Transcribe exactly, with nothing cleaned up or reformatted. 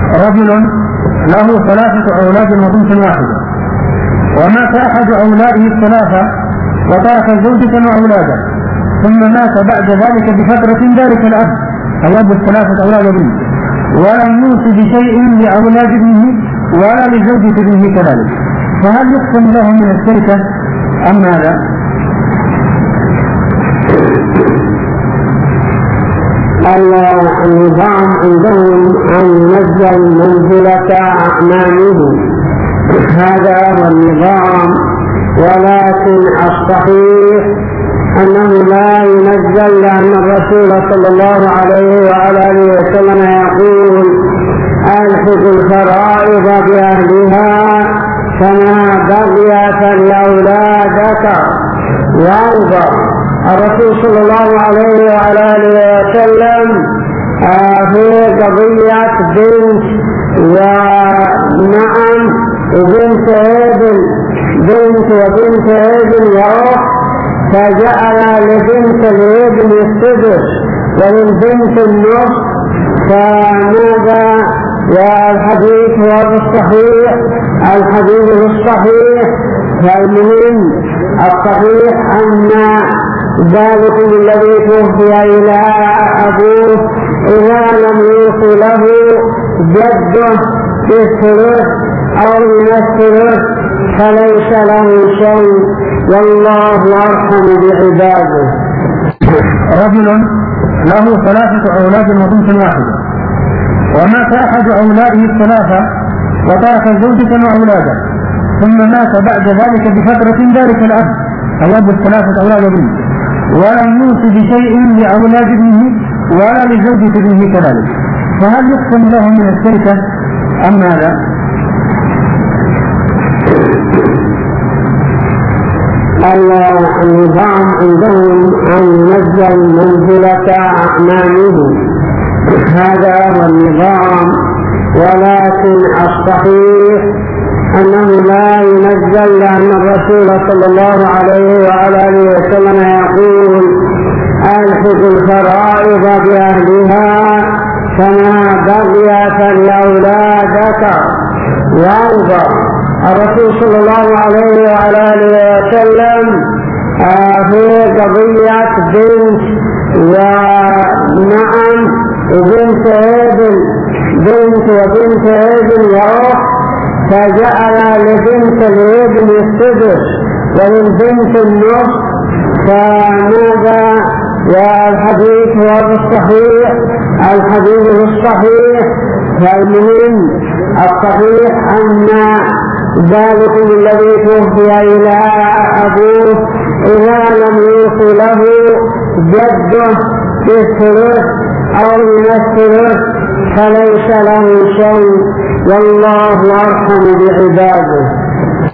رجل له ثلاثة أولاد وبنت واحدة، ومات أحد أولاده الثلاثة وترك زوجة وأولادا، ثم مات بعد ذلك بفترة ذلك الأب الأب الثلاثة أولاد وبنت، ولم يوصي بشيء لأولاد ابنه ولا لزوجة ابنه كذلك، فهل يقسم له من التركة أم ماذا؟ النظام عندهم أن ينزل منزلة أعمامه، هذا هو النظام، ولكن الصحيح أنه لا ينزل، لأن الرسول صلى الله عليه وعلى آله وسلم يقول: ألحق الفرائض بأهلها كما بغي فالأولادك. وانظر الرسول صلى الله عليه وعلى آله وسلم في قضية بنت ونعم وبنت ابن بنت وبنت ابن وأخت، فجعل لبنت الابن السدس وللبنت النصف، فماذا؟ والحديث هو الصحيح، الحديث الصحيح. فالمهم الصحيح أن ذلك الذي توفي إلى أبوه إذا لم يوصي له جده بالثلث أو من الثلث فليس له شيء، والله أرحم بعباده. رجل له ثلاثة أولاد وبنت واحدة، ومات أحد أولاده الثلاثة وترك زوجة وأولادا، ثم مات بعد ذلك بفترة ذلك الأب الأب الثلاثة أولاد وبنت، ولم يوصي بشيء لأولاد ابنه ولا لزوجة ابنه كذلك، فهل يقسم له من التركة أم ماذا؟ النظام عندهم أن ينزل منزلة أعمامه، هذا هو النظام، ولكن الصحيح أنه لا ينزل، لأن الرسول صلى الله عليه وعلى آله وسلم يقول: ألحق الفرائض بأهلها كما بغي فالأولادك. وانظر الرسول صلى الله عليه وعلى آله وسلم في قضية بنت ونعم وبنت ابن بنت وبنت ابن وأخت، فجعل لبنت الابن السدس وللبنت النصف، فماذا؟ والحديث هو الصحيح، الحديث الصحيح. فالمهم الصحيح أن ذلك الذي توفي إلى أبوه إذا لم يوصي له جده بالثلث أو من الثلث فليس له شيء، والله أرحم بعباده.